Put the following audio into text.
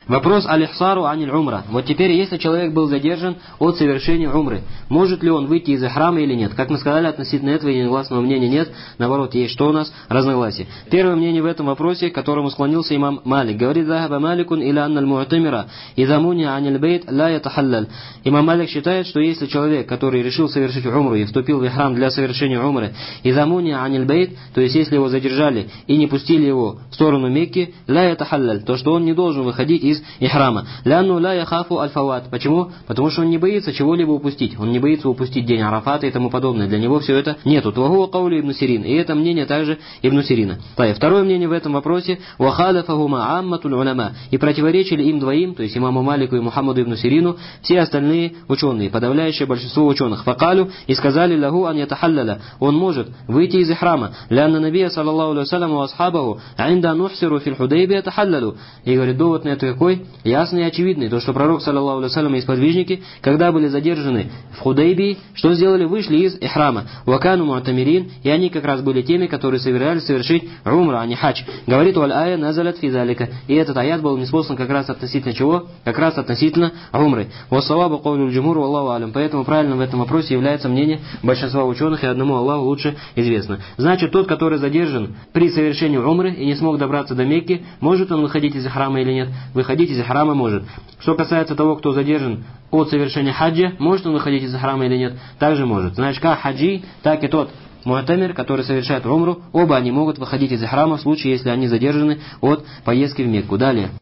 Вопрос аль-ихсару аниль умра. Вот теперь, если человек был задержан от совершения умры, может ли он выйти из ихрама или нет? Как мы сказали, относительно этого единогласного мнения нет. Наоборот, есть что у нас? Разногласие. Первое мнение в этом вопросе, к которому склонился имам Малик. Говорит: «Захаба Маликун иля анналь му'тамира идha муни'а аниль бейт ла ятахаллаль». Имам Малик считает, что если человек, который решил совершить умру и вступил в ихрам для совершения умры, идha муни'а аниль бейт, то есть если его задержали и не пустили его в сторону Мекки, ла ятахаллаль, то что он не должен выходить из ихрама. Лянну ла яхафу аль-фават. Почему? Потому что он не боится чего-либо упустить. Он не боится упустить день Арафата и тому подобное. Для него все это нету. Твагуа каули Ибн Сирин. И это мнение также Ибн Сирина. Второе мнение в этом вопросе: вахадафахума амматуль уляма. И противоречили им двоим, то есть имаму Малику и Мухаммаду Ибн Сирину, все остальные ученые, подавляющее большинство ученых. Факалю, и сказали: лаху ан ятахалляля. Он может выйти из ихрама. Лянна набия саллаллаху алейхи вассалям ва асхабаху инда нухсиру фил худайбия ятахаллялю. И говорит, довод на это какой? Ясный и очевидный. То, что пророк саллаллаху алейхи вассалям и сподвижники, когда были задержаны в Худайбии, что сделали? Вышли из ихрама. Вакану му'тамирин, и они как раз были теми, которые собирались совершить умра, а не хадж. Говорит: валь ая назалят фи залика. И этот аят был ниспослан как раз относительно чего? Как раз относительно умры. Вассавабу каулю джумур валлаху алям. Поэтому правильным в этом вопросе является мнение большинства ученых, и одному Аллаху лучше известно. Значит, тот, который задержан при совершении умры и не смог добраться до Мекки, может он выходить из ихрама или нет? Выходить из ихрама может. Что касается того, кто задержан от совершения хаджа, может он выходить из ихрама или нет? Также может. Значит, как хаджи, так и тот му'тамир, который совершает умру, оба они могут выходить из ихрама в случае, если они задержаны от поездки в Мекку. Далее.